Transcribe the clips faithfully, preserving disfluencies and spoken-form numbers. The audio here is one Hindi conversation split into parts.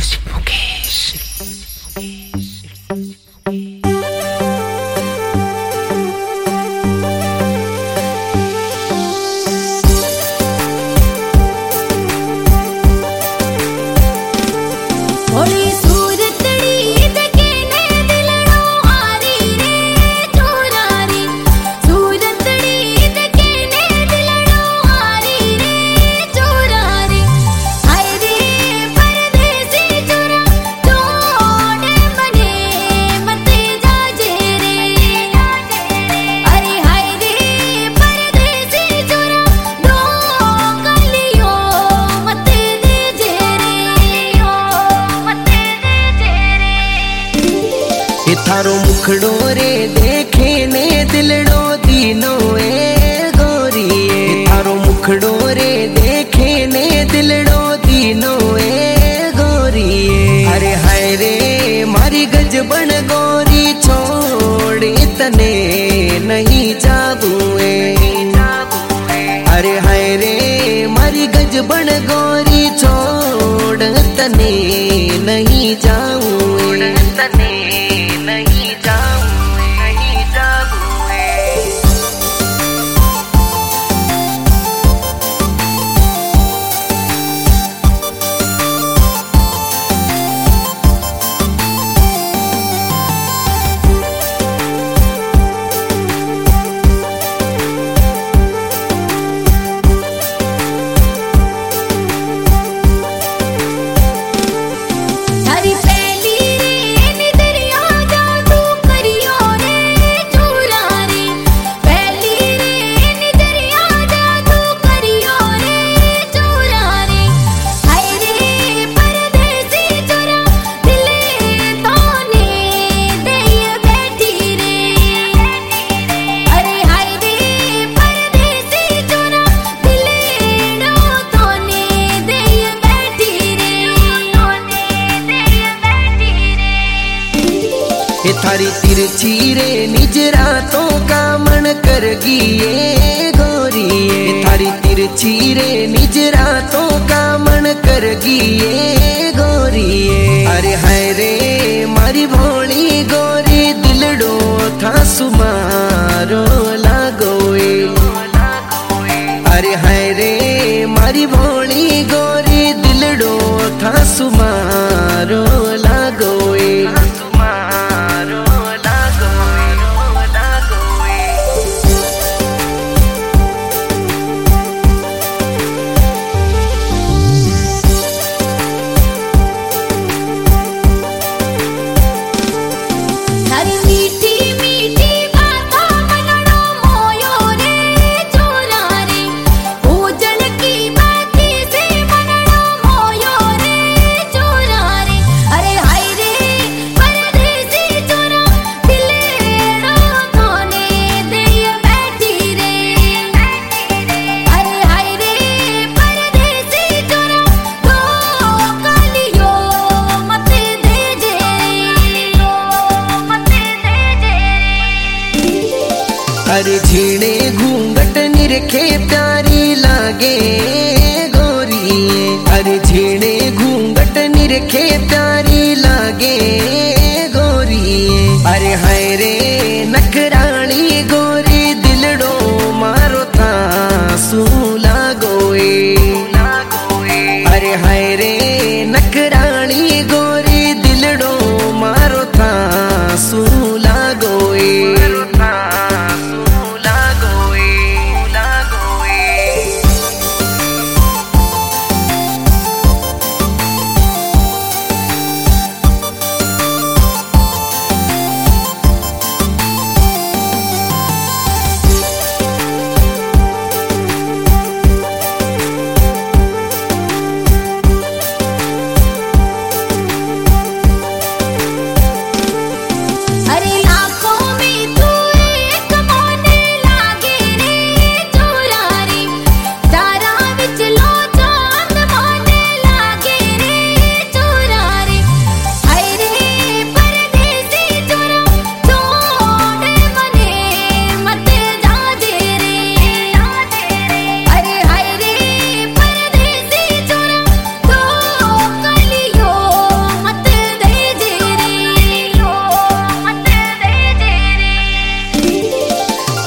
Music Mukesh. थारो मुखड़ो रे देखे ने दिलड़ो दीनो ए गोरी। थारो मुखड़ो रे देखे ने दिलड़ो दीनो ए गोरी। अरे हाय रे मारी गजबन गोरी छोड़ी तने नहीं जाबुए। अरे हाय रे मारी गजबन गोरी छोड़ तने नहीं जाऊए। तने नहीं जाऊं नहीं जाऊंए। थारी तिरछी रे निज रातों का मन कर गिए गोरी। थारी तिरछी रे निज रातों का मन कर गिए गोरी। अरे हाय रे मारी भोली गोरी दिलड़ो था सुमारो लागोए। अरे हाय रे मारी भोली गोरी दिलड़ो था सुमारो लागोए। अरे झीणे घूंघट निरखे प्यारी लागे गोरी। अरे झीणे घूंघट निरखे प्यारी लागे गोरी। अरे हाय रे नखराणी गोरी दिलड़ो मारो था सू लागोए। अरे हाय रे नखराणी गोरी दिलड़ो मारो था सू लागोए।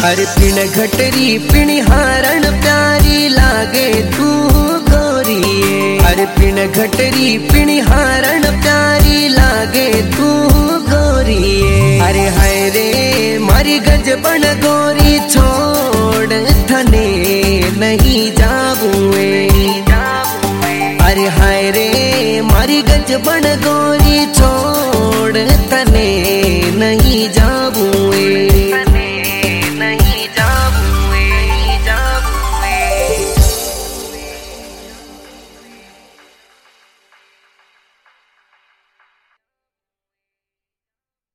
अरे पिण घटरी पिणहारण प्यारी लागे तू गोरिए। अरे पिण घटरी पिणहारण प्यारी लागे तू गोरिए। अरे हाय रे मारी गजबन गोरी छोड़ थने नहीं जाबुए। अरे हाय रे मारी गजबन गोरी छोड़ तने